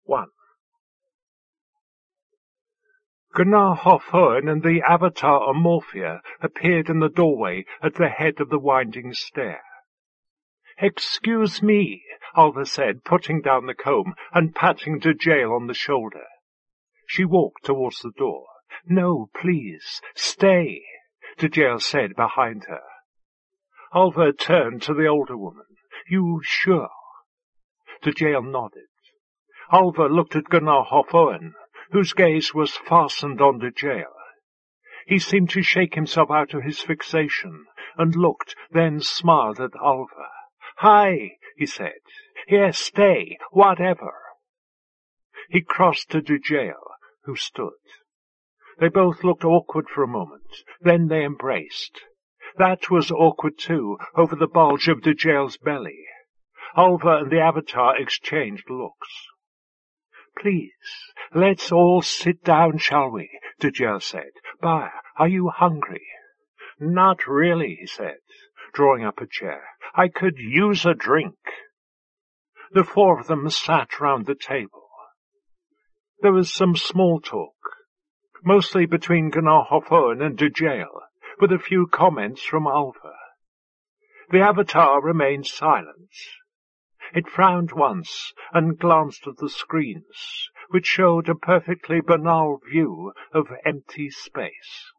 1. Gunnar Hofhorn and the avatar Amorphia appeared in the doorway at the head of the winding stair. "Excuse me," Alva said, putting down the comb and patting Djél on the shoulder. She walked towards the door. "No, please, stay," Djél said behind her. Alva turned to the older woman. "You sure?" Djél nodded. Alva looked at Gunnar Hofhorn, whose gaze was fastened on Djél. He seemed to shake himself out of his fixation, and looked, then smiled at Alva. "Hi," he said. "Yes, stay, whatever." He crossed to Djél, who stood. They both looked awkward for a moment. Then they embraced. That was awkward too, over the bulge of Djél's belly. Alva and the avatar exchanged looks. "Please, let's all sit down, shall we?" Djél said. "Ba, are you hungry?" "Not really," he said, drawing up a chair. "I could use a drink." The four of them sat round the table. There was some small talk, mostly between Gunnar Hofhorn and Djél, with a few comments from Alva. The avatar remained silent. It frowned once and glanced at the screens, which showed a perfectly banal view of empty space.